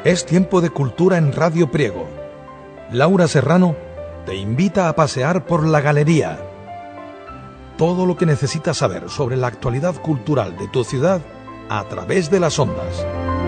Es tiempo de cultura en Radio Priego. Laura Serrano te invita a pasear por la galería. Todo lo que necesitas saber sobre la actualidad cultural de tu ciudad a través de las ondas.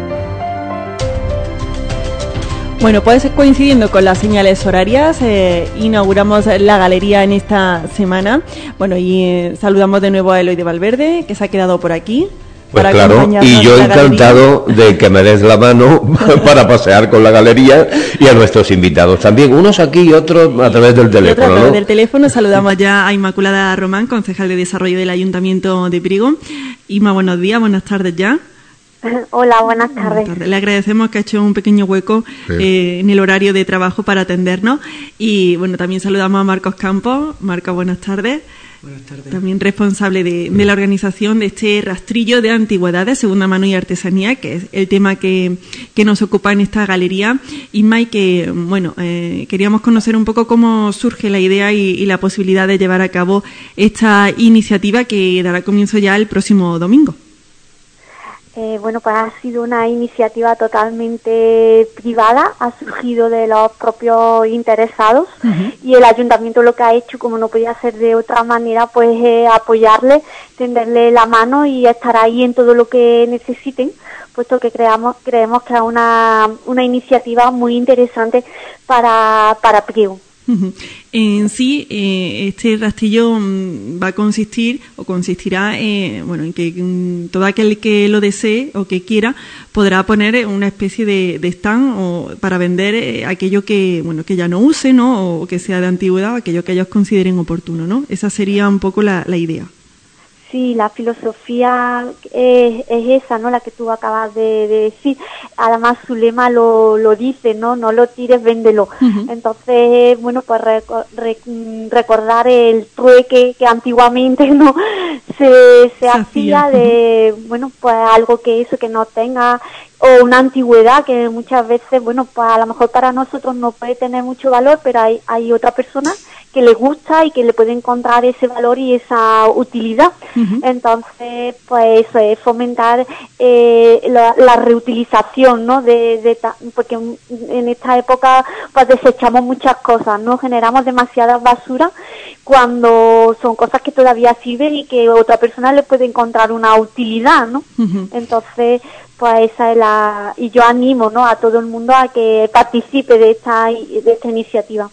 Bueno, pues coincidiendo con las señales horarias, inauguramos la galería en esta semana. Bueno, y saludamos de nuevo a Eloy de Valverde, que se ha quedado por aquí. Pues claro, y yo encantado de que me des la mano para pasear con la galería y a nuestros invitados también, unos aquí y otros a través del teléfono. A través del teléfono saludamos ya a Inmaculada Román, concejal de Desarrollo del Ayuntamiento de Priego. Inma, buenos días, buenas tardes ya. Hola, buenas tardes. Le agradecemos que ha hecho un pequeño hueco en el horario de trabajo para atendernos. Y bueno, también saludamos a Marcos Campos. Marcos, buenas tardes. Buenas tardes. También responsable de la organización de este rastrillo de antigüedades, segunda mano y artesanía, que es el tema que nos ocupa en esta galería. Y Mike, bueno, queríamos conocer un poco cómo surge la idea y la posibilidad de llevar a cabo esta iniciativa que dará comienzo ya el próximo domingo. Bueno, pues ha sido una iniciativa totalmente privada, ha surgido de los propios interesados y el ayuntamiento lo que ha hecho, como no podía ser de otra manera, pues apoyarle, tenderle la mano y estar ahí en todo lo que necesiten, puesto que creemos que es una iniciativa muy interesante para Priego. En sí, este rastrillo va a consistirá en que todo aquel que lo desee o que quiera podrá poner una especie de stand para vender aquello que ya no use, ¿no? O que sea de antigüedad, aquello que ellos consideren oportuno, ¿no? Esa sería un poco la idea. Sí, la filosofía es esa, ¿no? La que tú acabas de decir. Además, su lema lo dice, ¿no? No lo tires, véndelo. Entonces, bueno, pues recordar el trueque que antiguamente no se hacía de, bueno, pues algo que no tenga, o una antigüedad que muchas veces, bueno, pues a lo mejor para nosotros no puede tener mucho valor, pero hay otra persona que le gusta y que le puede encontrar ese valor y esa utilidad. Entonces, pues eso es fomentar la reutilización, ¿no? Porque en esta época pues desechamos muchas cosas, ¿no? Generamos demasiada basura cuando son cosas que todavía sirven y que otra persona le puede encontrar una utilidad, ¿no? Entonces, pues esa es y yo animo, ¿no? A todo el mundo a que participe de esta iniciativa.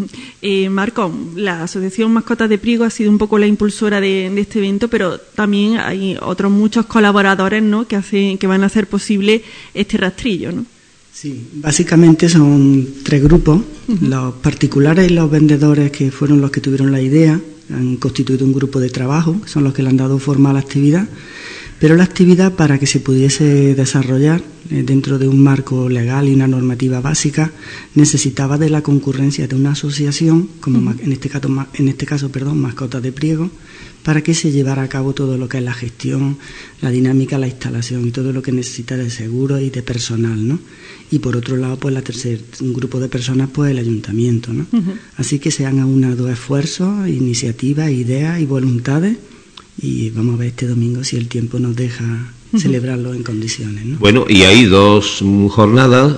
Marco, la Asociación Mascotas de Priego ha sido un poco la impulsora de este evento, pero también hay otros muchos colaboradores, ¿no? que van a hacer posible este rastrillo, ¿no? Sí, básicamente son 3 grupos, los particulares y los vendedores, que fueron los que tuvieron la idea, han constituido un grupo de trabajo, que son los que le han dado forma a la actividad. Pero la actividad, para que se pudiese desarrollar dentro de un marco legal y una normativa básica, necesitaba de la concurrencia de una asociación, como en este caso, Mascotas de Priego, para que se llevara a cabo todo lo que es la gestión, la dinámica, la instalación y todo lo que necesita de seguro y de personal, ¿no? Y por otro lado, pues un grupo de personas, pues el ayuntamiento, ¿no? Así que se han aunado esfuerzos, iniciativas, ideas y voluntades. Y vamos a ver este domingo si el tiempo nos deja celebrarlo en condiciones, ¿no? Bueno, y hay 2 jornadas,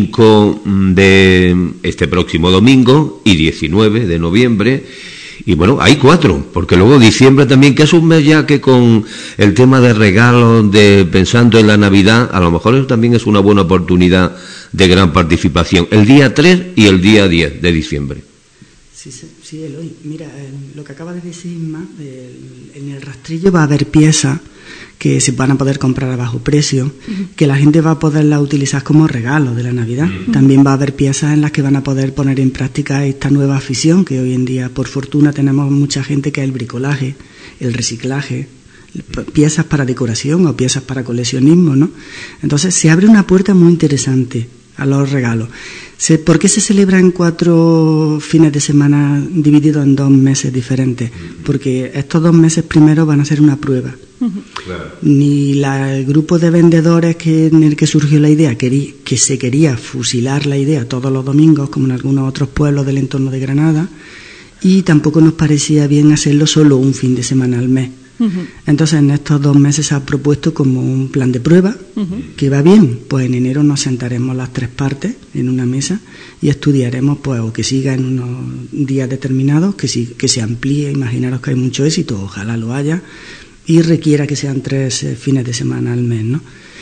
5 de este próximo domingo y 19 de noviembre. Y bueno, hay 4, porque luego diciembre también, que es un mes ya que con el tema de regalos, pensando en la Navidad, a lo mejor eso también es una buena oportunidad de gran participación. El día 3 y el día 10 de diciembre. Sí, Eloy, mira, lo que acaba de decir Inma, en el rastrillo va a haber piezas que se van a poder comprar a bajo precio, que la gente va a poderlas utilizar como regalo de la Navidad. También va a haber piezas en las que van a poder poner en práctica esta nueva afición, que hoy en día, por fortuna, tenemos mucha gente, que es el bricolaje, el reciclaje, piezas para decoración o piezas para coleccionismo, ¿no? Entonces se abre una puerta muy interesante a los regalos. ¿Por qué se celebra en 4 fines de semana divididos en 2 meses diferentes? Porque estos 2 meses primeros van a ser una prueba. Claro. Ni el grupo de vendedores en el que surgió la idea, que se quería fusilar la idea todos los domingos, como en algunos otros pueblos del entorno de Granada, y tampoco nos parecía bien hacerlo solo un fin de semana al mes. Entonces, en estos 2 meses se ha propuesto como un plan de prueba, que va bien. Pues en enero nos sentaremos las 3 partes en una mesa y estudiaremos, pues, o que siga en unos días determinados, que se amplíe. Imaginaros que hay mucho éxito, ojalá lo haya, y requiera que sean 3 fines de semana al mes, ¿no?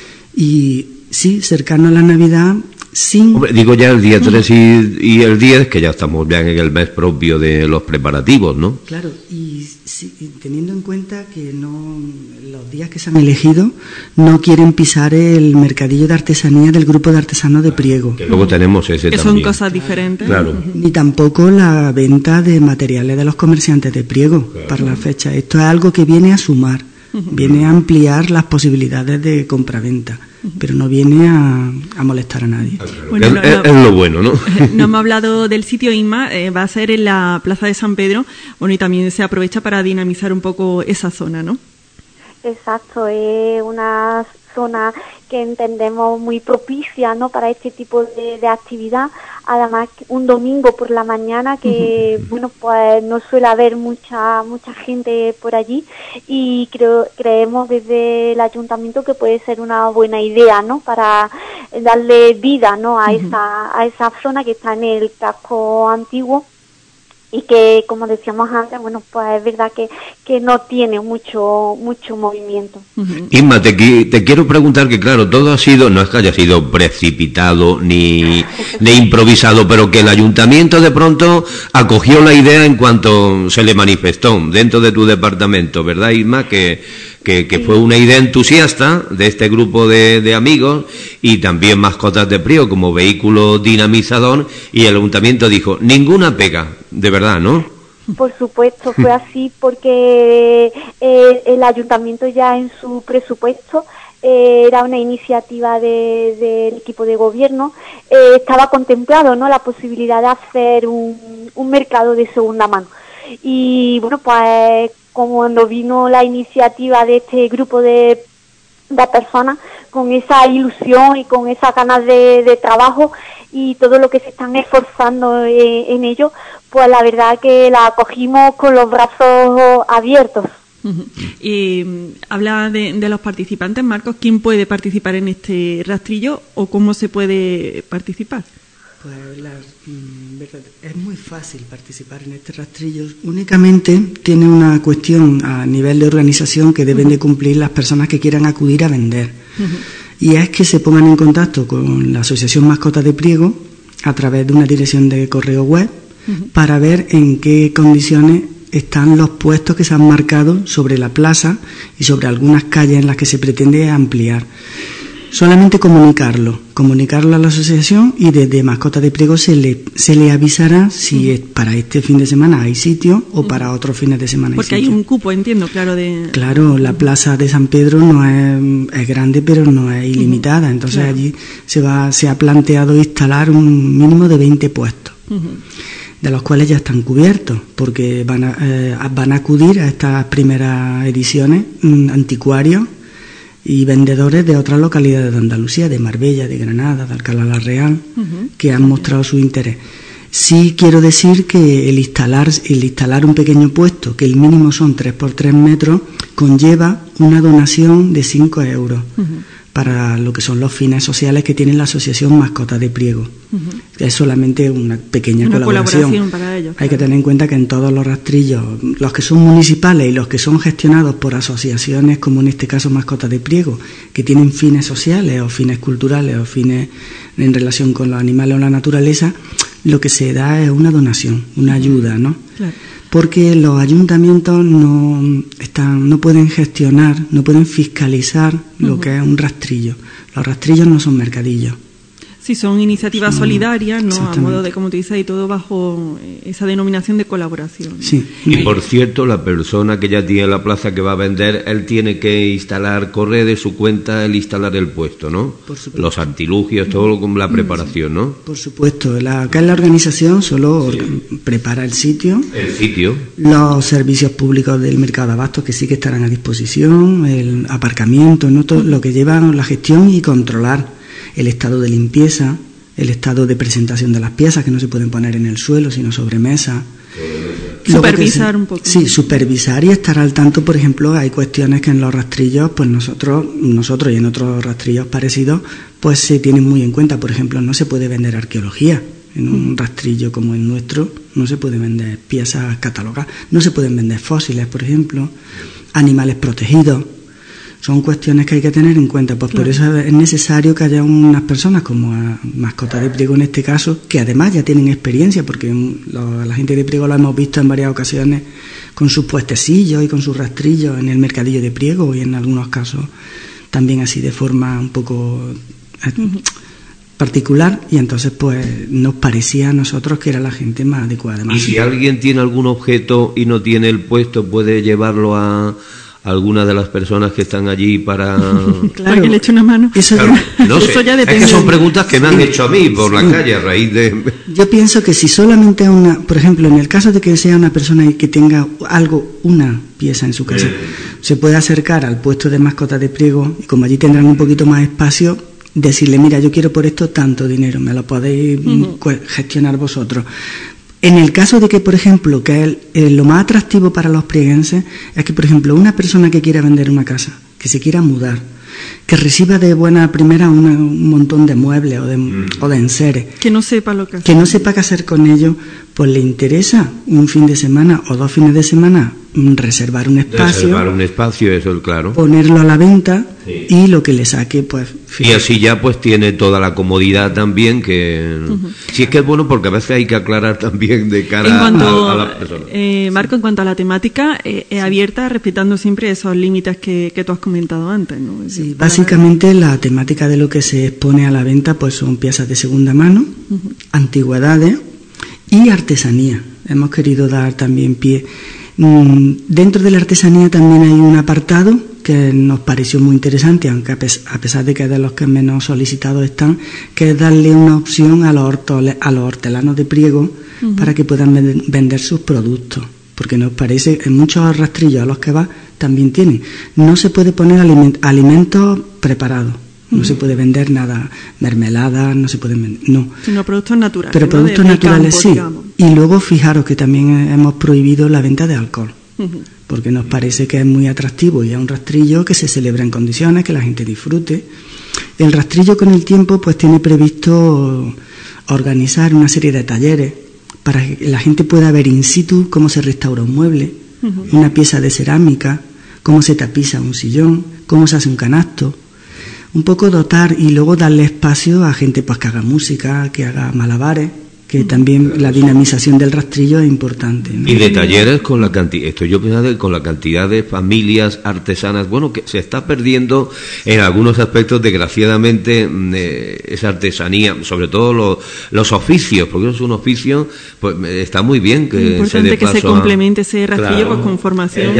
Y sí, cercano a la Navidad, sin... Hombre, digo ya el día 3 y el 10, que ya estamos ya en el mes propio de los preparativos, ¿no? Claro, y teniendo en cuenta que los días que se han elegido no quieren pisar el mercadillo de artesanía del grupo de artesanos de Priego. Que luego tenemos ese que también. Son cosas diferentes. Claro. Ni tampoco la venta de materiales de los comerciantes de Priego para la fecha. Esto es algo que viene a sumar, viene a ampliar las posibilidades de compraventa, pero no viene a molestar a nadie. Bueno, es lo bueno, ¿no? No hemos hablado del sitio, Inma, va a ser en la Plaza de San Pedro, bueno, y también se aprovecha para dinamizar un poco esa zona, ¿no? Exacto, es una zona que entendemos muy propicia, ¿no?, para este tipo de actividad. Además, un domingo por la mañana que, bueno, pues no suele haber mucha gente por allí, y creemos desde el ayuntamiento que puede ser una buena idea, ¿no?, para darle vida, ¿no?, a esa zona que está en el casco antiguo, y que, como decíamos antes, bueno, pues es verdad que no tiene mucho movimiento. Inma, te quiero preguntar que, claro, todo ha sido, no es que haya sido precipitado ni improvisado, pero que el ayuntamiento de pronto acogió la idea en cuanto se le manifestó dentro de tu departamento, ¿verdad, Inma? Que fue una idea entusiasta de este grupo de amigos, y también Mascotas de Priego como vehículo dinamizador, y el ayuntamiento dijo, ninguna pega, de verdad, ¿no? Por supuesto, fue así porque el ayuntamiento ya en su presupuesto, era una iniciativa del equipo de gobierno, estaba contemplado, ¿no?, la posibilidad de hacer un mercado de segunda mano. Y bueno, pues como cuando vino la iniciativa de este grupo de personas con esa ilusión y con esas ganas de trabajo y todo lo que se están esforzando en ello, pues la verdad que la acogimos con los brazos abiertos. Y habla de los participantes, Marcos. ¿Quién puede participar en este rastrillo o cómo se puede participar? Pues es muy fácil participar en este rastrillo. Únicamente tiene una cuestión a nivel de organización que deben de cumplir las personas que quieran acudir a vender. Y es que se pongan en contacto con la Asociación Mascotas de Priego a través de una dirección de correo web para ver en qué condiciones están los puestos que se han marcado sobre la plaza y sobre algunas calles en las que se pretende ampliar. Solamente comunicarlo a la asociación, y desde Mascotas de Priego se le avisará si para este fin de semana hay sitio o para otros fines de semana porque hay sitio. Hay un cupo, entiendo, claro. Claro, la plaza de San Pedro no es grande, pero no es ilimitada. Entonces allí se ha planteado instalar un mínimo de 20 puestos, de los cuales ya están cubiertos, porque van a acudir a estas primeras ediciones anticuarios y vendedores de otras localidades de Andalucía, de Marbella, de Granada, de Alcalá la Real, que han mostrado su interés. Sí quiero decir que el instalar un pequeño puesto, que el mínimo son 3 por 3 metros, conlleva una donación de 5 euros para lo que son los fines sociales que tiene la Asociación Mascotas de Priego. Es solamente una pequeña colaboración para ellos. Hay que tener en cuenta que en todos los rastrillos, los que son municipales y los que son gestionados por asociaciones, como en este caso Mascotas de Priego, que tienen fines sociales o fines culturales o fines en relación con los animales o la naturaleza, lo que se da es una donación, una ayuda, ¿no? Claro. Porque los ayuntamientos no pueden gestionar, no pueden fiscalizar lo que es un rastrillo. Los rastrillos no son mercadillos. Sí, son iniciativas solidarias, ¿no? A modo de, como tú dices, y todo bajo esa denominación de colaboración. Sí. Y por cierto, la persona que ya tiene la plaza que va a vender, él tiene que instalar, corre de su cuenta el instalar el puesto, ¿no? Por supuesto. Los artilugios, todo con la preparación, ¿no? Por supuesto. Acá en la organización solo prepara el sitio. El sitio. Los servicios públicos del mercado de abastos, que sí que estarán a disposición, el aparcamiento, ¿no? Todo lo que llevan la gestión y controlar el estado de limpieza, el estado de presentación de las piezas, que no se pueden poner en el suelo, sino sobre mesa, Supervisar un poco. Sí, supervisar y estar al tanto. Por ejemplo, hay cuestiones que en los rastrillos, pues nosotros y en otros rastrillos parecidos, pues se tienen muy en cuenta. Por ejemplo, no se puede vender arqueología. En un rastrillo como el nuestro no se puede vender piezas catalogadas, no se pueden vender fósiles, por ejemplo, animales protegidos. Son cuestiones que hay que tener en cuenta, pues claro. Por eso es necesario que haya unas personas como Mascotas de Priego en este caso, que además ya tienen experiencia, porque la gente de Priego lo hemos visto en varias ocasiones con sus puestecillos y con sus rastrillos en el mercadillo de Priego, y en algunos casos también así de forma un poco particular, y entonces pues nos parecía a nosotros que era la gente más adecuada. Y si alguien tiene algún objeto y no tiene el puesto, puede llevarlo a alguna de las personas que están allí para que le eche una mano. Eso claro, no sé. Eso ya depende. Es que son preguntas que me han hecho a mí por la calle a raíz de... Yo pienso que si solamente por ejemplo, en el caso de que sea una persona que tenga una pieza en su casa, se puede acercar al puesto de Mascotas de Priego, y como allí tendrán un poquito más espacio, decirle, mira, yo quiero por esto tanto dinero, me lo podéis gestionar vosotros. En el caso de que, por ejemplo, que lo más atractivo para los prieguenses es que, por ejemplo, una persona que quiera vender una casa, que se quiera mudar, que reciba de buena primera un montón de muebles o de enseres, que no sepa lo que hacer, que no sepa qué hacer con ellos, pues le interesa un fin de semana o 2 fines de semana reservar un espacio, eso es claro, ponerlo a la venta, sí. Y lo que le saque, pues fíjate. Y así ya pues tiene toda la comodidad también, que sí, es que es bueno, porque a veces hay que aclarar también de cara a las personas. Marco, en cuanto a la temática, es abierta, respetando siempre esos límites que tú has comentado antes, ¿no? Sí, básicamente la temática de lo que se expone a la venta pues son piezas de segunda mano, antigüedades y artesanía. Hemos querido dar también pie. Dentro de la artesanía también hay un apartado que nos pareció muy interesante, aunque a pesar de que es de los que menos solicitados están, que es darle una opción a los hortelanos de Priego para que puedan vender sus productos, porque nos parece, en muchos rastrillos a los que va también tienen. No se puede poner alimentos preparados. No se puede vender nada, mermelada, no se puede vender, no. Sino productos naturales. Pero productos naturales sí. Digamos. Y luego fijaros que también hemos prohibido la venta de alcohol, porque nos parece que es muy atractivo y es un rastrillo que se celebra en condiciones, que la gente disfrute. El rastrillo con el tiempo pues tiene previsto organizar una serie de talleres para que la gente pueda ver in situ cómo se restaura un mueble, una pieza de cerámica, cómo se tapiza un sillón, cómo se hace un canasto. Un poco dotar y luego darle espacio a gente pues que haga música, que haga malabares, que también la dinamización del rastrillo es importante, ¿no? Y de talleres con la cantidad, yo pensando con la cantidad de familias artesanas, bueno, que se está perdiendo en algunos aspectos, desgraciadamente, esa artesanía, sobre todo los oficios, porque es un oficio, pues está muy bien que importante se dé paso que se complemente ese rastrillo, claro, pues con formación.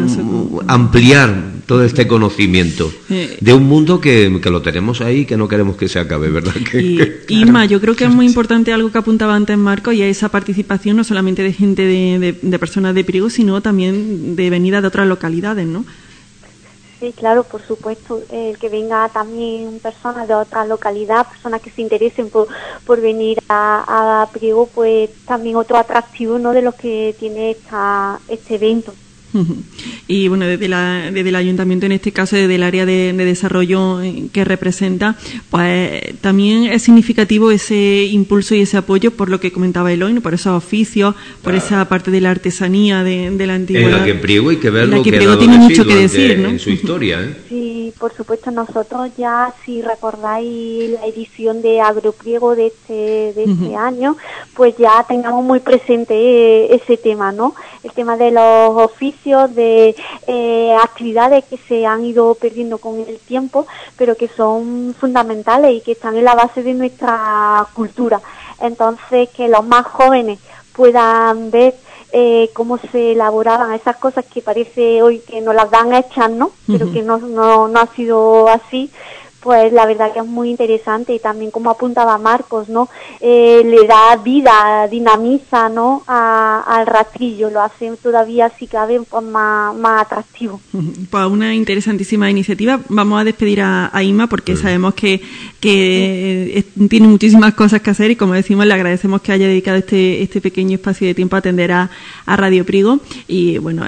Ampliar todo este conocimiento de un mundo que lo tenemos ahí, que no queremos que se acabe, ¿verdad? Inma, yo creo que es muy importante algo que apuntaba antes Marco, y es esa participación no solamente de gente de personas de Priego, sino también de venida de otras localidades, ¿no? Sí, claro, por supuesto, el que venga también personas de otra localidad, personas que se interesen por venir a Priego, pues también otro atractivo, ¿no?, de los que tiene este evento. Y bueno, desde el ayuntamiento, en este caso desde el área de desarrollo que representa, pues también es significativo ese impulso y ese apoyo por lo que comentaba Eloy, ¿no?, por esos oficios, por esa parte de la artesanía de la antigüedad. En la que Priego hay que ver lo que Priego tiene mucho que decir, ¿no? En su historia, ¿eh? Sí, por supuesto, nosotros ya, si recordáis la edición de Agropriego de este año, pues ya tengamos muy presente ese tema, ¿no? El tema de los oficios, de actividades que se han ido perdiendo con el tiempo, pero que son fundamentales y que están en la base de nuestra cultura. Entonces, que los más jóvenes puedan ver cómo se elaboraban esas cosas que parece hoy que nos las dan hechas, ¿no? Pero que no ha sido así, pues la verdad que es muy interesante, y también como apuntaba Marcos, ¿no? Le da vida, dinamiza, ¿no? Al rastrillo, lo hace todavía, si cabe, pues más atractivo. Pues una interesantísima iniciativa. Vamos a despedir a Inma, porque sabemos que tiene muchísimas cosas que hacer, y como decimos, le agradecemos que haya dedicado este pequeño espacio de tiempo a atender a Radio Priego, y bueno,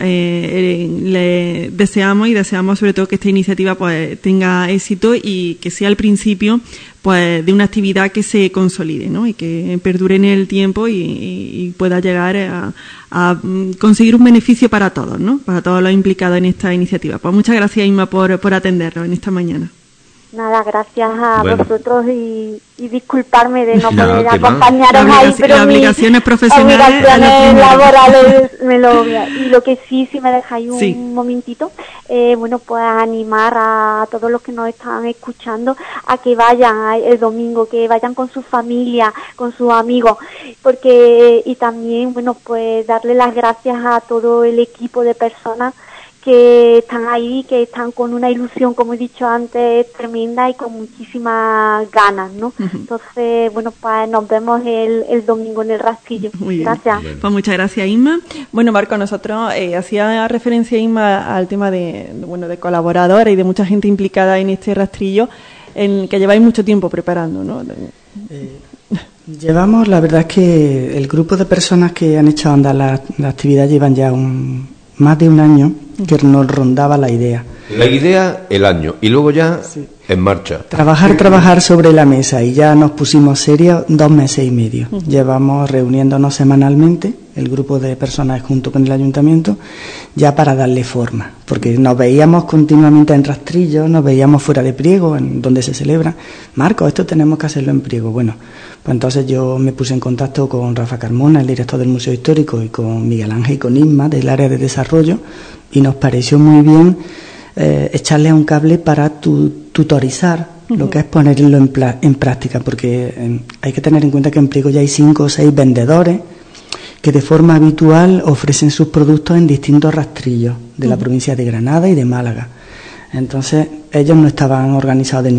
le deseamos sobre todo que esta iniciativa pues tenga éxito y que sea el principio pues de una actividad que se consolide, ¿no? Y que perdure en el tiempo y pueda llegar a conseguir un beneficio para todos, ¿no? Para todos los implicados en esta iniciativa. Pues muchas gracias, Inma, por atendernos en esta mañana. Nada, gracias a vosotros y disculparme de no poder acompañaros ahí, pero las obligaciones profesionales, obligaciones laborales me lo obvian. Y lo que sí, si me dejáis un momentito, bueno, pues animar a todos los que nos están escuchando a que vayan el domingo, que vayan con su familia, con sus amigos, porque y también, bueno, pues darle las gracias a todo el equipo de personas que están ahí, que están con una ilusión, como he dicho antes, tremenda, y con muchísimas ganas, ¿no? Entonces, bueno, pues nos vemos el domingo en el rastrillo. Muy bien. Gracias. Pues muchas gracias, Inma. Bueno, Marco, nosotros hacía referencia, Inma, al tema de colaboradores y de mucha gente implicada en este rastrillo, en que lleváis mucho tiempo preparando, ¿no? Llevamos, la verdad es que el grupo de personas que han hecho andar la actividad llevan ya más de un año que nos rondaba la idea. La idea, el año, y luego ya en marcha. Trabajar sobre la mesa, y ya nos pusimos serios 2 meses y medio. Llevamos reuniéndonos semanalmente, el grupo de personas junto con el ayuntamiento, ya para darle forma, porque nos veíamos continuamente en rastrillo, nos veíamos fuera de Priego, en donde se celebra. Marco, esto tenemos que hacerlo en Priego. Bueno, pues entonces yo me puse en contacto con Rafa Carmona, el director del Museo Histórico, y con Miguel Ángel y con Inma, del área de desarrollo, y nos pareció muy bien echarle un cable para tutorizar lo que es ponerlo en práctica, porque hay que tener en cuenta que en Priego ya hay 5 o 6 vendedores que de forma habitual ofrecen sus productos en distintos rastrillos de la provincia de Granada y de Málaga. Entonces ellos no estaban organizados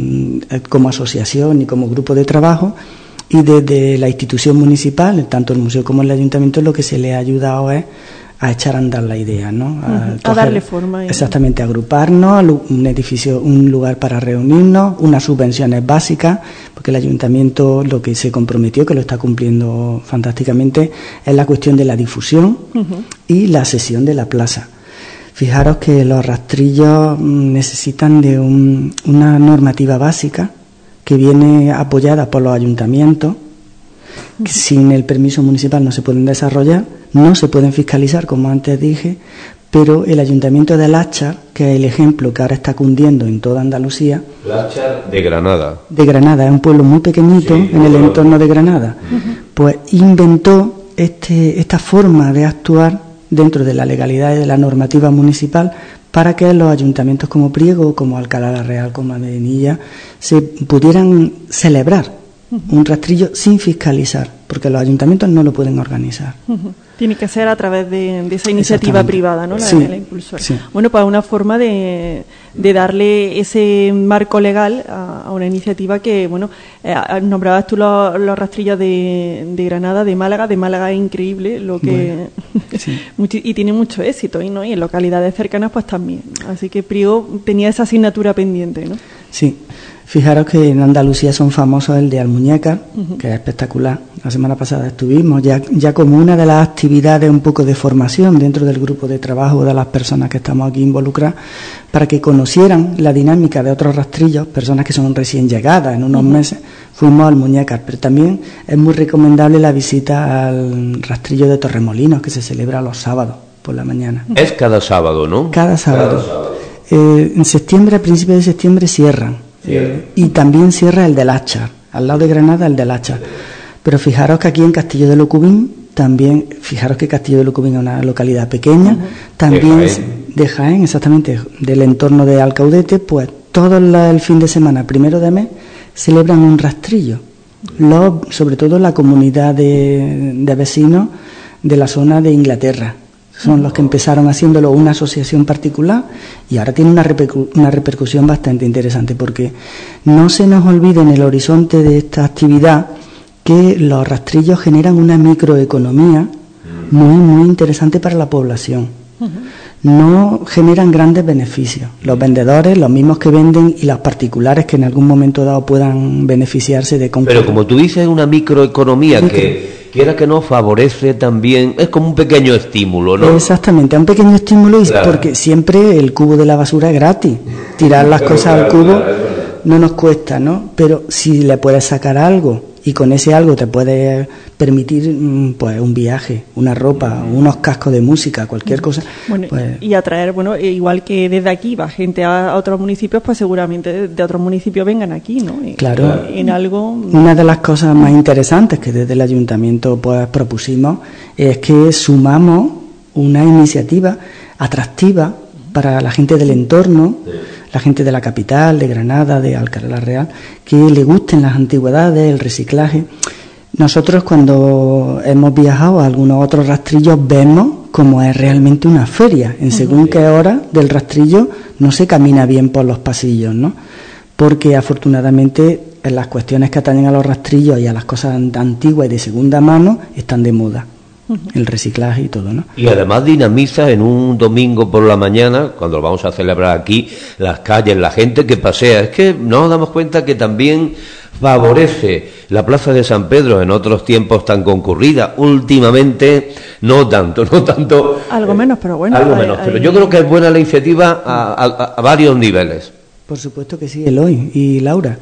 como asociación ni como grupo de trabajo, y desde la institución municipal, tanto el museo como el ayuntamiento, lo que se les ha ayudado es a echar a andar la idea, ¿no? A darle forma. Exactamente, a agruparnos, un edificio, un lugar para reunirnos, unas subvenciones básicas, porque el ayuntamiento lo que se comprometió, que lo está cumpliendo fantásticamente, es la cuestión de la difusión y la cesión de la plaza. Fijaros que los rastrillos necesitan de una normativa básica que viene apoyada por los ayuntamientos, que sin el permiso municipal no se pueden desarrollar, no se pueden fiscalizar, como antes dije, pero el ayuntamiento de Láchar, que es el ejemplo que ahora está cundiendo en toda Andalucía. Láchar de Granada. De Granada, es un pueblo muy pequeñito en el entorno de Granada. Pues inventó esta forma de actuar dentro de la legalidad y de la normativa municipal, para que los ayuntamientos como Priego, como Alcalá la Real, como Medinilla, se pudieran celebrar un rastrillo sin fiscalizar, porque los ayuntamientos no lo pueden organizar. Tiene que ser a través de esa iniciativa privada, ¿no? De la impulsora. Sí. Bueno, pues una forma de darle ese marco legal a una iniciativa que, bueno, nombrabas tú los rastrillos de Granada, de Málaga es increíble lo que y tiene mucho éxito, ¿no? Y en localidades cercanas pues también. Así que Priego tenía esa asignatura pendiente, ¿no? Sí. Fijaros que en Andalucía son famosos el de Almuñécar, que es espectacular. La semana pasada estuvimos ya como una de las actividades un poco de formación dentro del grupo de trabajo de las personas que estamos aquí involucradas, para que conocieran la dinámica de otros rastrillos, personas que son recién llegadas en unos meses. Fuimos a Almuñécar, pero también es muy recomendable la visita al rastrillo de Torremolinos, que se celebra los sábados por la mañana. Es cada sábado, ¿no? Cada sábado. En septiembre, a principios de septiembre cierran. Y también cierra el de Láchar, al lado de Granada el de Láchar. Pero fijaros que aquí en Castillo de Locubín también, fijaros que Castillo de Locubín es una localidad pequeña, también de Jaén, exactamente, del entorno de Alcaudete, pues todo el fin de semana, 1 de mes, celebran un rastrillo. Sobre todo la comunidad de vecinos de la zona de Inglaterra. son los que empezaron haciéndolo una asociación particular y ahora tiene una repercusión bastante interesante, porque no se nos olvide en el horizonte de esta actividad que los rastrillos generan una microeconomía muy, muy interesante para la población. No generan grandes beneficios. Los vendedores, los mismos que venden, y los particulares que en algún momento dado puedan beneficiarse de comprar. Pero como tú dices, una microeconomía que, quiera que no, favorece también, es como un pequeño estímulo, ¿no? Exactamente, un pequeño estímulo, y claro, porque siempre el cubo de la basura es gratis. Tirar las cosas al cubo no nos cuesta, ¿no? Pero si le puedes sacar algo, y con ese algo te puede permitir pues un viaje, una ropa, unos cascos de música, cualquier cosa. Bueno, pues, y atraer, bueno, igual que desde aquí va gente a otros municipios, pues seguramente de otros municipios vengan aquí, ¿no? Claro. En algo. Una de las cosas más interesantes que desde el ayuntamiento pues propusimos es que sumamos una iniciativa atractiva para la gente del entorno, la gente de la capital, de Granada, de Alcalá la Real, que le gusten las antigüedades, el reciclaje. Nosotros, cuando hemos viajado a algunos otros rastrillos, vemos cómo es realmente una feria. En según qué hora del rastrillo no se camina bien por los pasillos, ¿no? Porque afortunadamente en las cuestiones que atañen a los rastrillos y a las cosas antiguas y de segunda mano están de moda. El reciclaje y todo, ¿no? Y además dinamiza en un domingo por la mañana, cuando lo vamos a celebrar aquí, las calles, la gente que pasea. Es que nos damos cuenta que también favorece la Plaza de San Pedro en otros tiempos tan concurrida. Últimamente no tanto. Algo menos, pero bueno. Algo menos, pero yo creo que es buena la iniciativa a varios niveles. Por supuesto que sí, Eloy y Laura.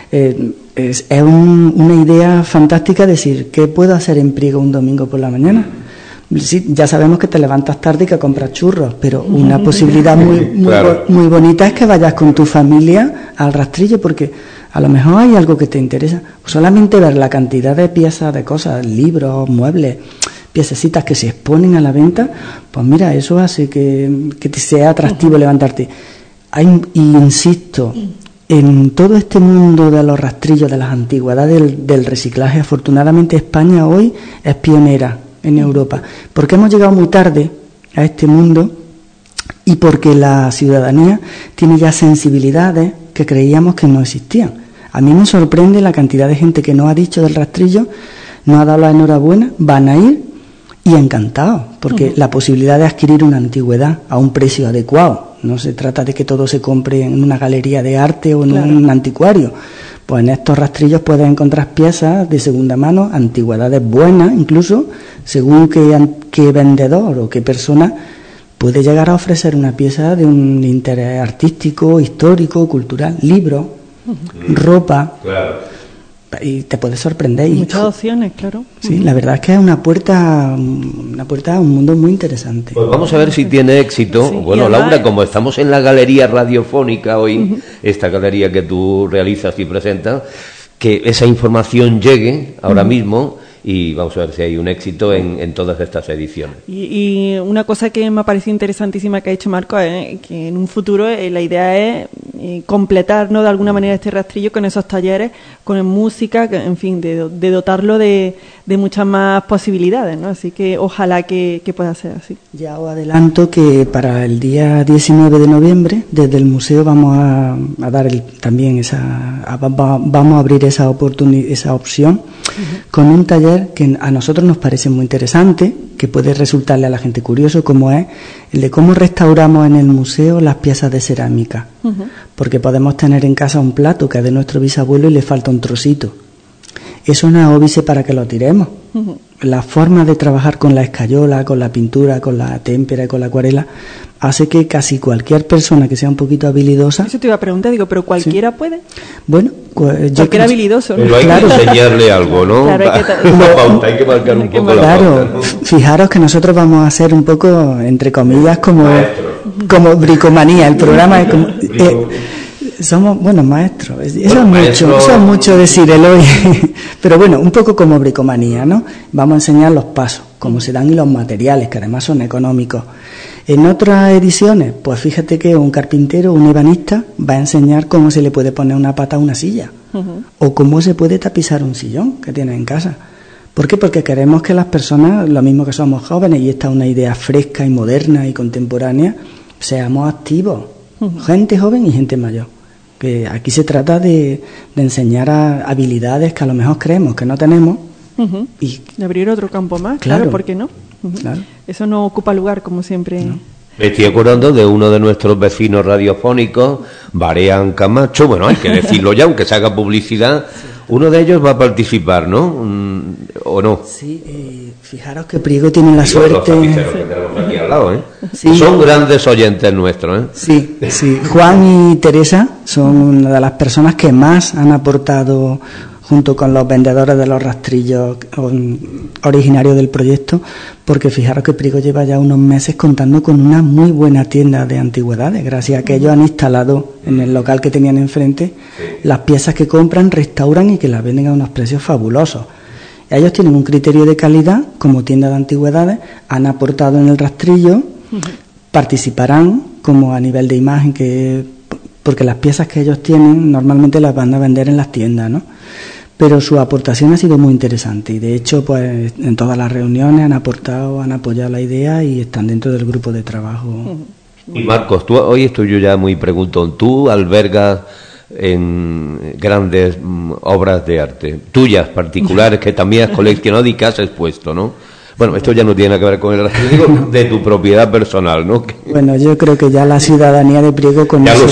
Es una idea fantástica decir, ¿qué puedo hacer en Priego un domingo por la mañana? Sí, ya sabemos que te levantas tarde y que compras churros, pero una posibilidad muy bonita es que vayas con tu familia al rastrillo, porque a lo mejor hay algo que te interesa. Solamente ver la cantidad de piezas, de cosas, libros, muebles, piececitas que se exponen a la venta, pues mira, eso hace que te sea atractivo levantarte. Insisto, en todo este mundo de los rastrillos, de las antigüedades, del reciclaje, afortunadamente España hoy es pionera en Europa, porque hemos llegado muy tarde a este mundo y porque la ciudadanía tiene ya sensibilidades que creíamos que no existían. A mí me sorprende la cantidad de gente que nos ha dicho del rastrillo, nos ha dado la enhorabuena, van a ir y encantados, porque la posibilidad de adquirir una antigüedad a un precio adecuado. No se trata de que todo se compre en una galería de arte o en un anticuario. Pues en estos rastrillos puedes encontrar piezas de segunda mano, antigüedades buenas, incluso según qué vendedor o qué persona puede llegar a ofrecer una pieza de un interés artístico, histórico, cultural, libros, ropa. Claro. Y te puede sorprender. Muchas opciones, claro. Sí, la verdad es que es una puerta a un mundo muy interesante. Pues vamos a ver si tiene éxito. Sí, bueno, Laura, como estamos en la galería radiofónica hoy, esta galería que tú realizas y presentas, que esa información llegue ahora mismo y vamos a ver si hay un éxito en todas estas ediciones. Y una cosa que me ha parecido interesantísima que ha hecho Marco es que en un futuro la idea es completar, ¿no?, de alguna manera este rastrillo con esos talleres, con música, en fin, de dotarlo de muchas más posibilidades, ¿no? Así que ojalá que pueda ser así. Ya os adelanto que para el día 19 de noviembre desde el museo vamos a dar también vamos a abrir esa opción con un taller que a nosotros nos parece muy interesante, que puede resultarle a la gente curioso, como es el de cómo restauramos en el museo las piezas de cerámica. Porque podemos tener en casa un plato que es de nuestro bisabuelo y le falta un trocito. Eso no es óbice para que lo tiremos. La forma de trabajar con la escayola, con la pintura, con la témpera y con la acuarela hace que casi cualquier persona que sea un poquito habilidosa... Eso te iba a preguntar, pero ¿cualquiera puede? Bueno, cualquiera habilidoso, ¿no? Pero hay que enseñarle algo, ¿no? Claro, hay que marcar un poco la pauta, ¿no? Fijaros que nosotros vamos a hacer un poco, entre comillas, como bricomanía. El programa es como... somos, maestros. Eso es mucho decir, Eloy. Pero bueno, un poco como bricomanía, ¿no? Vamos a enseñar los pasos, cómo se dan y los materiales, que además son económicos. En otras ediciones, pues fíjate que un carpintero, un ebanista, va a enseñar cómo se le puede poner una pata a una silla. O cómo se puede tapizar un sillón que tienes en casa. ¿Por qué? Porque queremos que las personas, lo mismo que somos jóvenes, y esta es una idea fresca y moderna y contemporánea, seamos activos, gente joven y gente mayor. Que aquí se trata de enseñar habilidades que a lo mejor creemos que no tenemos. Y de abrir otro campo más, claro, ¿por qué no? Claro. Eso no ocupa lugar, como siempre. No. Me estoy acordando de uno de nuestros vecinos radiofónicos, Barean Camacho, bueno, hay que decirlo ya, aunque se haga publicidad. Sí. Uno de ellos va a participar, ¿no? ¿O no? Sí, fijaros que Priego tiene la suerte... Los tapiceros que tenemos aquí al lado, ¿eh? Sí. Son grandes oyentes nuestros, ¿eh? Sí. Juan y Teresa son una de las personas que más han aportado, junto con los vendedores de los rastrillos originarios del proyecto, porque fijaros que Priego lleva ya unos meses contando con una muy buena tienda de antigüedades, gracias a que ellos han instalado en el local que tenían enfrente las piezas que compran, restauran y que las venden a unos precios fabulosos. Ellos tienen un criterio de calidad como tienda de antigüedades, han aportado en el rastrillo, participarán como a nivel de imagen, porque las piezas que ellos tienen normalmente las van a vender en las tiendas, ¿no? Pero su aportación ha sido muy interesante y de hecho pues en todas las reuniones han aportado, han apoyado la idea y están dentro del grupo de trabajo. Y Marcos, hoy estoy yo ya muy preguntón, tú albergas en grandes obras de arte, tuyas particulares que también has coleccionado y que has expuesto, ¿no? Bueno, esto ya no tiene nada que ver con el rastrillo, de tu propiedad personal, ¿no? Bueno, yo creo que ya la ciudadanía de Priego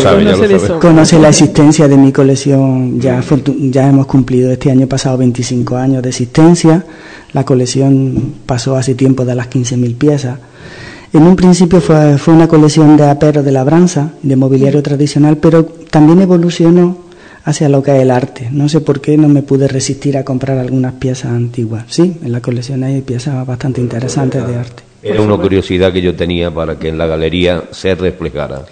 conoce la existencia de mi colección. Ya hemos cumplido este año pasado 25 años de existencia. La colección pasó hace tiempo de las 15.000 piezas. En un principio fue una colección de aperos de labranza, de mobiliario tradicional, pero también evolucionó hacia lo que es el arte. No sé por qué no me pude resistir a comprar algunas piezas antiguas. Sí, en la colección hay piezas bastante interesantes de arte. Era una curiosidad que yo tenía para que en la galería se reflejara.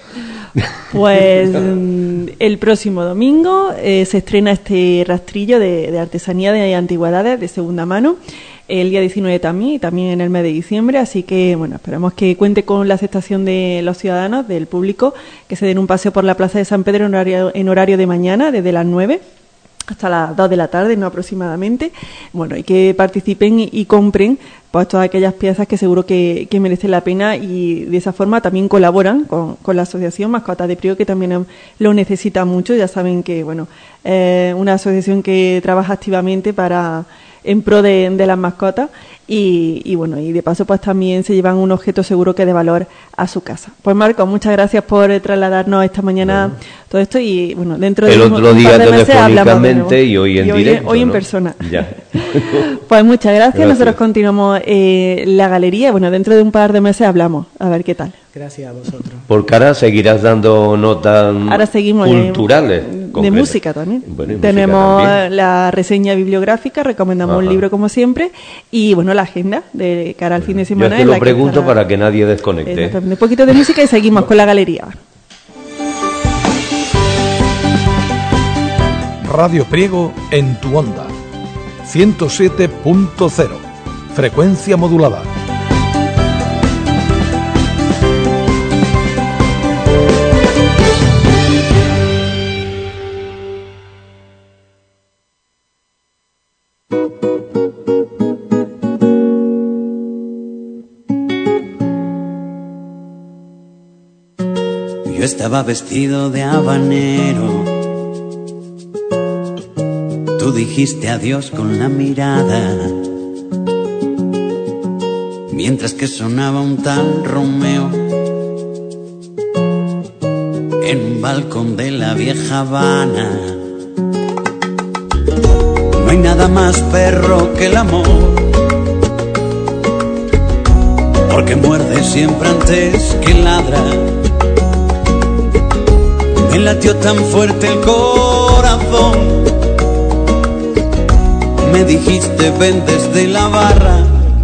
Pues el próximo domingo se estrena este rastrillo de artesanía de antigüedades de segunda mano, el día 19 también, y también en el mes de diciembre, así que bueno, esperamos que cuente con la aceptación de los ciudadanos, del público, que se den un paseo por la Plaza de San Pedro en horario de mañana, desde las 9 hasta las 2 de la tarde, no aproximadamente, bueno, y que participen y compren pues todas aquellas piezas que seguro que merecen la pena, y de esa forma también colaboran con la asociación Mascotas de Priego, que también lo necesita mucho. Ya saben que bueno, una asociación que trabaja activamente en pro de las mascotas, y bueno, y de paso pues también se llevan un objeto seguro que de valor a su casa. Pues Marco, muchas gracias por trasladarnos esta mañana todo esto, y bueno, dentro de el otro día telefónicamente y hoy en directo, hoy en ¿no? persona. Ya. Pues muchas gracias. Nosotros continuamos la galería, bueno, dentro de un par de meses hablamos, a ver qué tal. Gracias a vosotros. Porque ahora seguirás dando notas culturales. De música también. Bueno, tenemos música también. La reseña bibliográfica, recomendamos un libro como siempre, y bueno, la agenda de cara al fin de semana. Yo te lo pregunto para que nadie desconecte. Un poquito de música y seguimos con la galería. Radio Priego en tu onda. 107.0. Frecuencia modulada. Yo estaba vestido de habanero, tú dijiste adiós con la mirada, mientras que sonaba un tal Romeo en un balcón de la vieja Habana. No hay nada más perro que el amor, porque muerde siempre antes que ladra. Me latió tan fuerte el corazón, me dijiste ven desde la barra,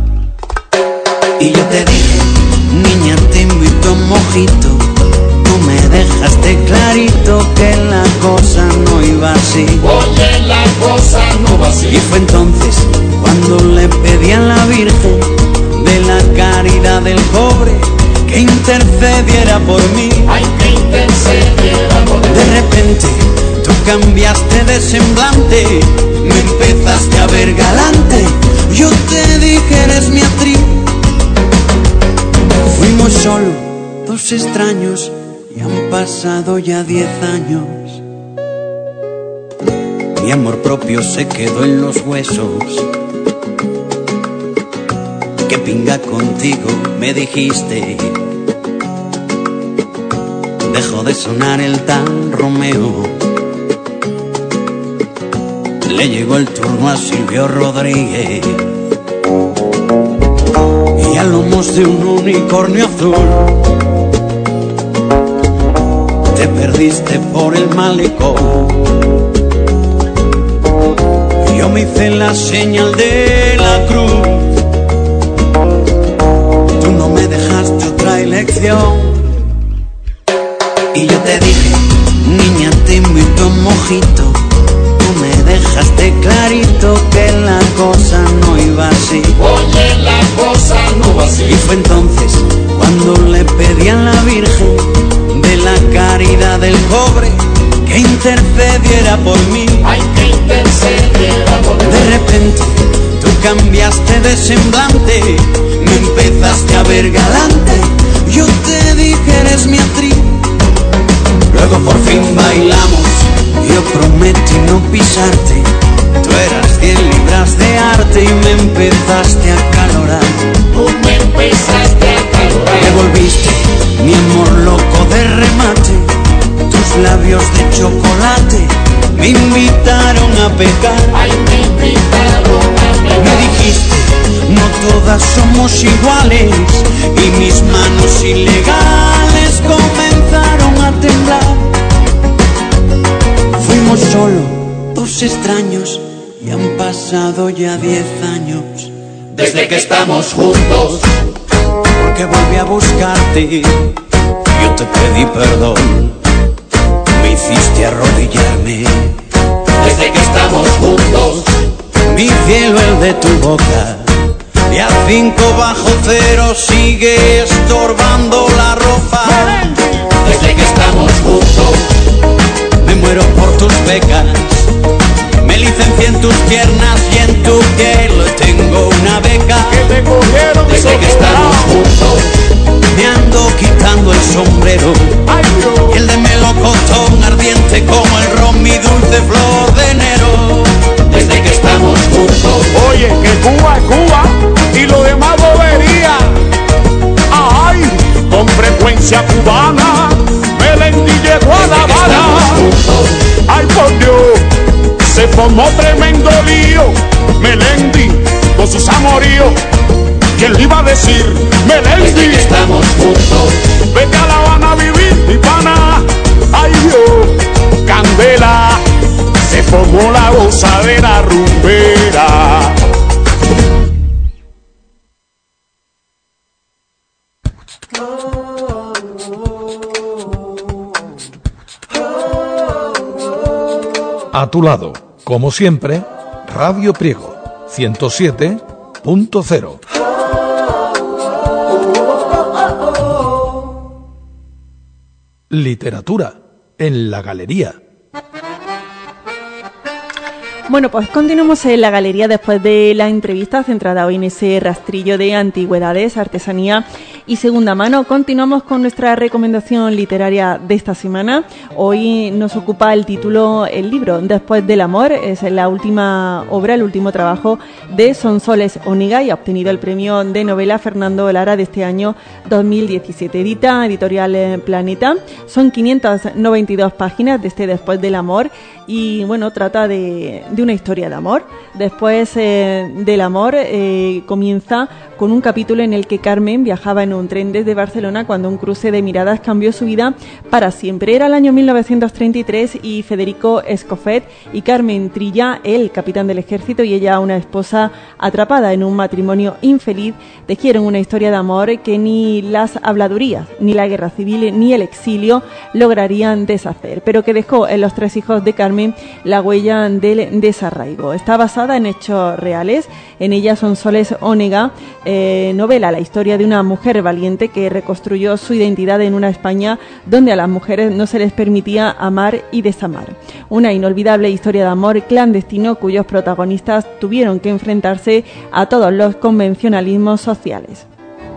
y yo te dije, niña te invito a un mojito. Tú me dejaste clarito que la cosa no iba así. Oye, la cosa no va así. Y fue entonces cuando le pedí a la Virgen de la caridad del pobre que intercediera por mí. Ay, que intercediera por mí. De repente tú cambiaste de semblante, me empezaste a ver galante. Yo te dije eres mi actriz. Fuimos solo dos extraños y han pasado ya 10 años. Mi amor propio se quedó en los huesos. Qué pinga contigo, me dijiste. Dejó de sonar el tal Romeo. Le llegó el turno a Silvio Rodríguez. Y a lomos de un unicornio azul te perdiste por el malecón. Yo me hice la señal de la cruz. Tú no me dejaste otra elección. Y yo te dije, niña, te invito a un mojito. Tú me dejaste clarito que la cosa no iba así. Oye, la cosa no va así. Y fue entonces cuando le pedí a la Virgen de la caridad del cobre que intercediera por mí. Hay que intercediera por mí. De repente tú cambiaste de semblante, me empezaste a ver galante. Yo te dije eres mi actriz. Luego por fin bailamos, yo prometí no pisarte. Tú eras 10 libras de arte y me empezaste a calorar. Tú me empezaste a calorar. Me volviste mi amor loco de remate. Tus labios de chocolate me invitaron a pecar. Ay, me invitaron a pecar. Me dijiste, no todas somos iguales. Y mis manos ilegales comenzaron a temblar. Fuimos solo dos extraños y han pasado ya 10 años desde que estamos juntos. Porque volví a buscarte, yo te pedí perdón, me hiciste arrodillarme. Desde que estamos juntos, Mi cielo el de tu boca, y a 5 bajo cero sigue estorbando la ropa. desde que estamos juntos, Me muero por tus becas, me licencié en tus piernas y en tu piel tengo una beca. desde que estamos juntos, Me ando quitando el sombrero y el de melocotón ardiente como el ron, mi dulce flor de enero. desde que estamos juntos. Oye, que Cuba es Cuba y lo demás bobería. Ay, con frecuencia cubana, Melendi llegó a La Habana. Ay, por Dios, se formó tremendo lío. Melendi con sus amoríos. ¿Quién le iba a decir? Desde Melendi, que estamos juntos, vete a La Habana a vivir, mi pana. Ay, Dios, candela, se formó la gozadera rumbera. A tu lado, como siempre, Radio Priego 107.0. Literatura en la galería. Bueno, pues continuamos en la galería después de la entrevista centrada hoy en ese rastrillo de antigüedades, artesanía y segunda mano. Continuamos con nuestra recomendación literaria de esta semana. Hoy nos ocupa el título, el libro Después del amor. Es la última obra, el último trabajo de Sonsoles Onega y ha obtenido el premio de novela Fernando Lara de este año 2017. Edita Editorial Planeta. Son 592 páginas de este Después del amor y bueno, trata de una historia de amor. Después del amor comienza con un capítulo en el que Carmen viajaba en un tren desde Barcelona cuando un cruce de miradas cambió su vida para siempre. Era el año 1933 y Federico Escofet y Carmen Trilla, el capitán del ejército, y ella, una esposa atrapada en un matrimonio infeliz, tejieron una historia de amor que ni las habladurías, ni la guerra civil, ni el exilio lograrían deshacer, pero que dejó en los 3 hijos de Carmen la huella del desarraigo. Está basada en hechos reales. En ella Sonsoles Onega novela la historia de una mujer valiente que reconstruyó su identidad en una España donde a las mujeres no se les permitía amar y desamar. Una inolvidable historia de amor clandestino cuyos protagonistas tuvieron que enfrentarse a todos los convencionalismos sociales.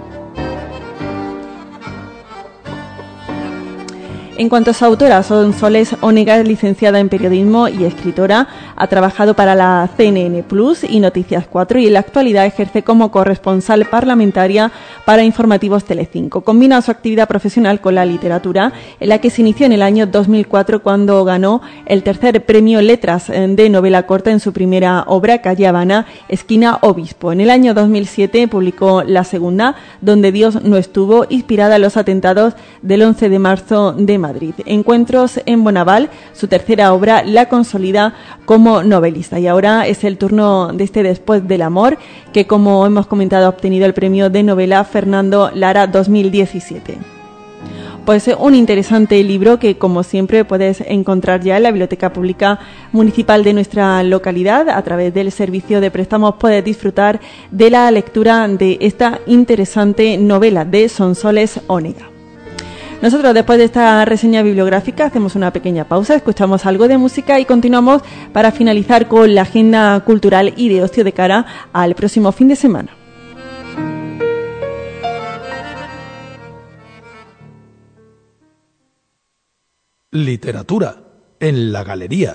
En cuanto a su autora, Sonsoles Onega es licenciada en periodismo y escritora, ha trabajado para la CNN Plus y Noticias 4 y en la actualidad ejerce como corresponsal parlamentaria para Informativos Telecinco. Combina su actividad profesional con la literatura, en la que se inició en el año 2004 cuando ganó el tercer premio Letras de novela corta en su primera obra, Calle Habana, esquina Obispo. En el año 2007 publicó la segunda, Donde Dios no estuvo, inspirada en los atentados del 11 de marzo de Madrid. Encuentros en Bonaval, su tercera obra, la consolida como novelista. Y ahora es el turno de este Después del amor, que como hemos comentado ha obtenido el premio de novela Fernando Lara 2017. Pues un interesante libro que, como siempre, puedes encontrar ya en la Biblioteca Pública Municipal de nuestra localidad. A través del servicio de préstamos puedes disfrutar de la lectura de esta interesante novela de Sonsoles Onega. Nosotros, después de esta reseña bibliográfica, hacemos una pequeña pausa, escuchamos algo de música y continuamos para finalizar con la agenda cultural y de ocio de cara al próximo fin de semana. Literatura en la galería.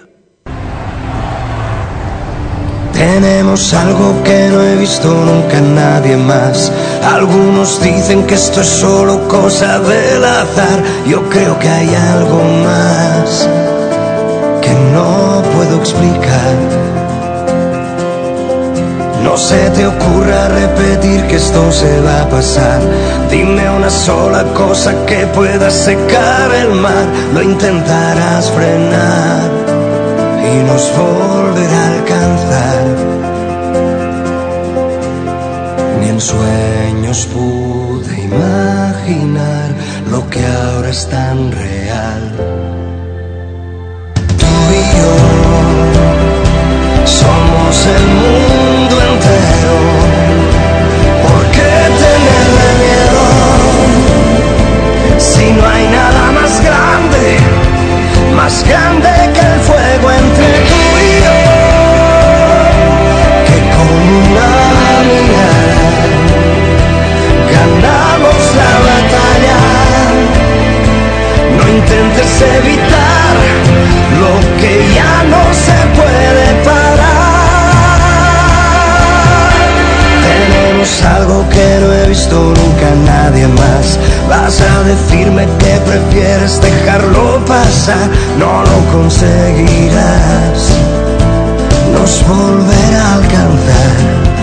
Tenemos algo que no he visto nunca en nadie más. Algunos dicen que esto es solo cosa del azar. Yo creo que hay algo más que no puedo explicar. No se te ocurra repetir que esto se va a pasar. Dime una sola cosa que pueda secar el mar. Lo intentarás frenar y nos volverá a alcanzar. Ni en sueños pude imaginar lo que ahora es tan real. Tú y yo somos el mundo entero. ¿Por qué tenerle miedo? Si no hay nada más grande que el fuego entre tú y yo, que con una mirada ganamos la batalla. No intentes evitar lo que ya no se puede parar. Tenemos algo que no he visto nunca en nadie más. Vas a decirme que prefieres dejarlo pasar. No lo conseguirás, nos volverá a alcanzar.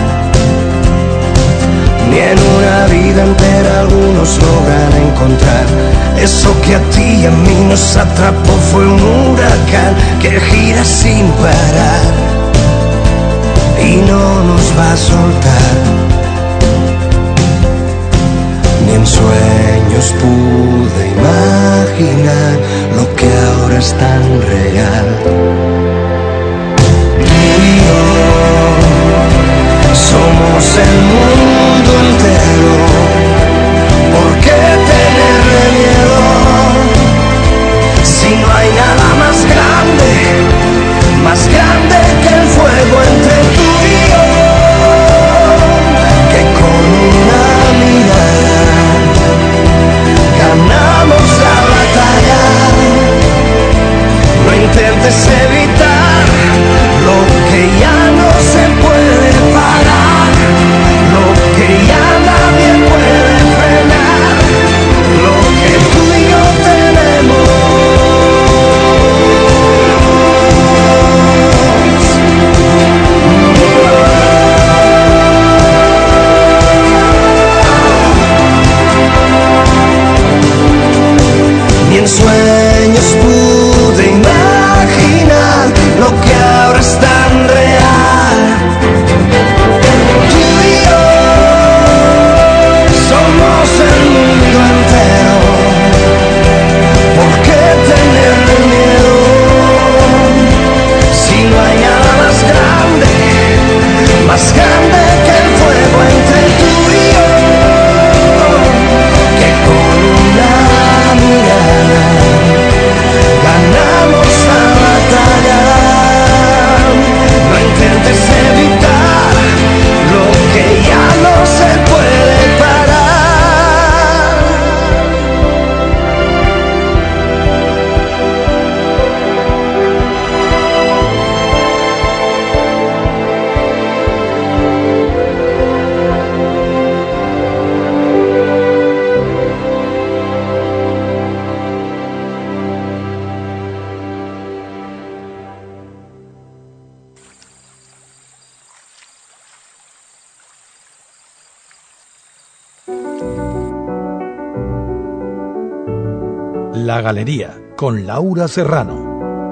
Ni en una vida entera algunos logran encontrar eso que a ti y a mí nos atrapó. Fue un huracán que gira sin parar y no nos va a soltar. Ni en sueños pude imaginar lo que ahora es tan real. Tú y yo somos el mundo entero. ¿Por qué tenerle miedo? Si no hay nada más grande que el fuego entre tú y yo, que con una mirada ganamos la batalla. No intentes evitar lo que ya no se puede parar, lo que ya nadie puede frenar, lo que tú y yo tenemos. Ni en sueños pude imaginar lo que ahora es tan real. Tú y yo somos el mundo entero. ¿Por qué tenerle miedo? Si no hay nada más grande que el fuego entre tú y yo. La Galería, con Laura Serrano.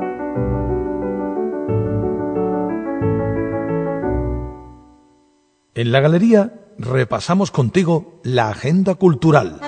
En La Galería repasamos contigo la agenda cultural.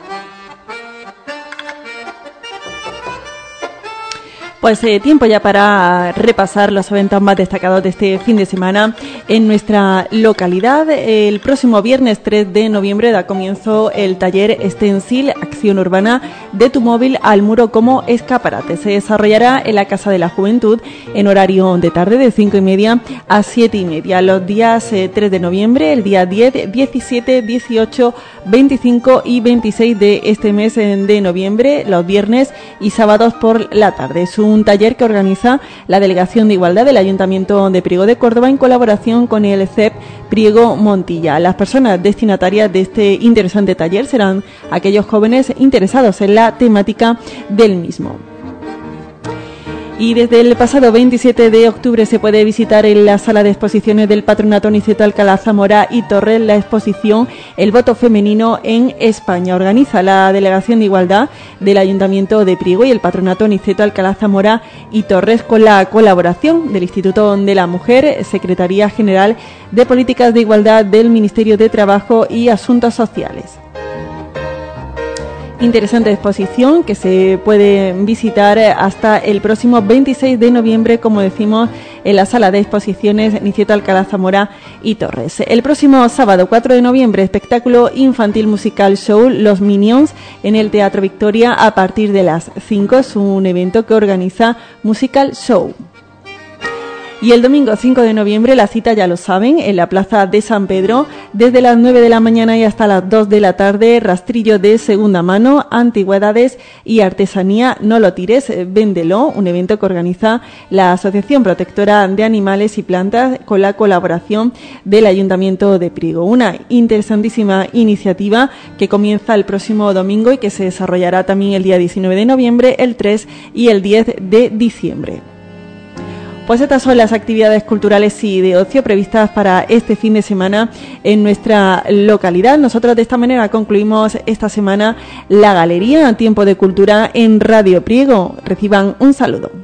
Pues tiempo ya para repasar los eventos más destacados de este fin de semana en nuestra localidad. El próximo viernes 3 de noviembre da comienzo el taller Extensil Acción Urbana de tu móvil al muro como escaparate. Se desarrollará en la Casa de la Juventud en horario de tarde de 5:30 a 7:30. Los días 3 de noviembre, el día 10, 17, 18, 25 y 26 de este mes de noviembre, los viernes y sábados por la tarde. Es un taller que organiza la Delegación de Igualdad del Ayuntamiento de Priego de Córdoba en colaboración con el CEP Priego Montilla. Las personas destinatarias de este interesante taller serán aquellos jóvenes interesados en la temática del mismo. Y desde el pasado 27 de octubre se puede visitar en la sala de exposiciones del Patronato Niceto Alcalá Zamora y Torres la exposición El voto femenino en España. Organiza la Delegación de Igualdad del Ayuntamiento de Priego y el Patronato Niceto Alcalá Zamora y Torres con la colaboración del Instituto de la Mujer, Secretaría General de Políticas de Igualdad del Ministerio de Trabajo y Asuntos Sociales. Interesante exposición que se puede visitar hasta el próximo 26 de noviembre, como decimos, en la sala de exposiciones Niceto Alcalá Zamora y Torres. El próximo sábado 4 de noviembre, espectáculo infantil musical show Los Minions en el Teatro Victoria a partir de las 5. Es un evento que organiza Musical Show. Y el domingo 5 de noviembre, la cita ya lo saben, en la Plaza de San Pedro, desde las 9 de la mañana y hasta las 2 de la tarde, rastrillo de segunda mano, antigüedades y artesanía, no lo tires, véndelo, un evento que organiza la Asociación Protectora de Animales y Plantas con la colaboración del Ayuntamiento de Priego. Una interesantísima iniciativa que comienza el próximo domingo y que se desarrollará también el día 19 de noviembre, el 3 y el 10 de diciembre. Pues estas son las actividades culturales y de ocio previstas para este fin de semana en nuestra localidad. Nosotros de esta manera concluimos esta semana la Galería, Tiempo de Cultura en Radio Priego. Reciban un saludo.